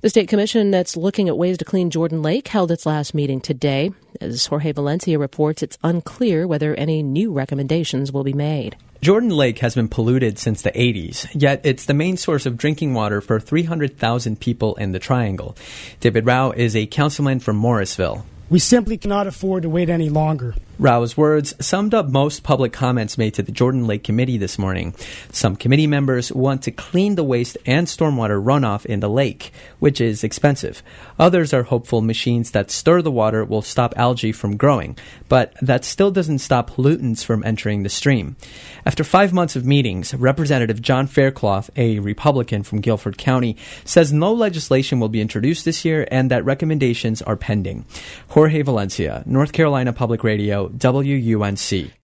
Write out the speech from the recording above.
The state commission that's looking at ways to clean Jordan Lake held its last meeting today. As Jorge Valencia reports, it's unclear whether any new recommendations will be made. Jordan Lake has been polluted since the 80s, yet it's the main source of drinking water for 300,000 people in the Triangle. David Rao is a councilman from Morrisville. We simply cannot afford to wait any longer. Rao's words summed up most public comments made to the Jordan Lake Committee this morning. Some committee members want to clean the waste and stormwater runoff in the lake, which is expensive. Others are hopeful machines that stir the water will stop algae from growing, but that still doesn't stop pollutants from entering the stream. After 5 months of meetings, Representative John Faircloth, a Republican from Guilford County, says no legislation will be introduced this year and that recommendations are pending. Jorge Valencia, North Carolina Public Radio, WUNC.